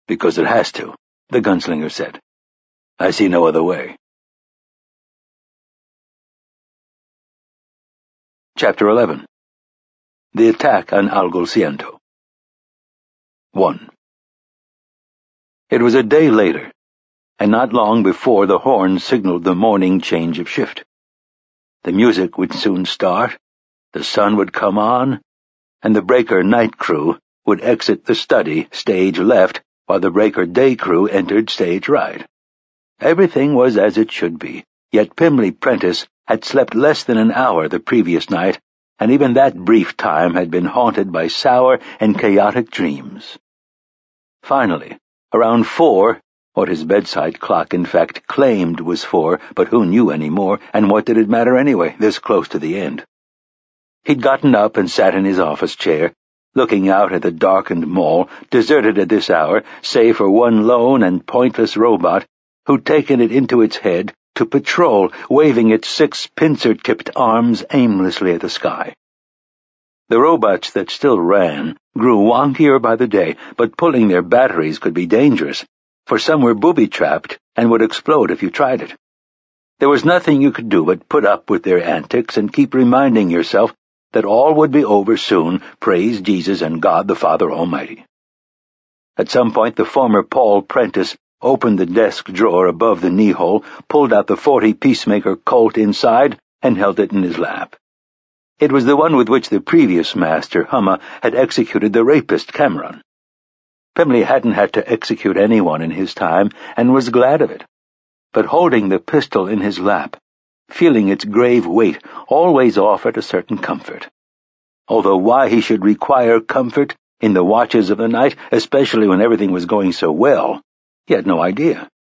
"Because it has to," the gunslinger said. "I see no other way." Chapter 11. The Attack on Algulciento. 1. It was a day later, and not long before the horn signaled the morning change of shift. The music would soon start, the sun would come on, and the breaker night crew would exit the study stage left while the breaker day crew entered stage right. Everything was as it should be, yet Pimley Prentice had slept less than an hour the previous night, and even that brief time had been haunted by sour and chaotic dreams. Finally, around 4, what his bedside clock in fact claimed was 4, but who knew any more, and what did it matter anyway, this close to the end? He'd gotten up and sat in his office chair, looking out at the darkened mall, deserted at this hour, save for one lone and pointless robot who'd taken it into its head to patrol, waving its 6 pincer-tipped arms aimlessly at the sky. The robots that still ran grew wonkier by the day, but pulling their batteries could be dangerous, for some were booby-trapped and would explode if you tried it. There was nothing you could do but put up with their antics and keep reminding yourself that all would be over soon, praise Jesus and God the Father Almighty. At some point the former Paul Prentice opened the desk drawer above the knee-hole, pulled out the .40 Peacemaker Colt inside, and held it in his lap. It was the one with which the previous master, Humma, had executed the rapist, Cameron. Pimley hadn't had to execute anyone in his time, and was glad of it. But holding the pistol in his lap, feeling its grave weight, always offered a certain comfort. Although why he should require comfort in the watches of the night, especially when everything was going so well, he had no idea.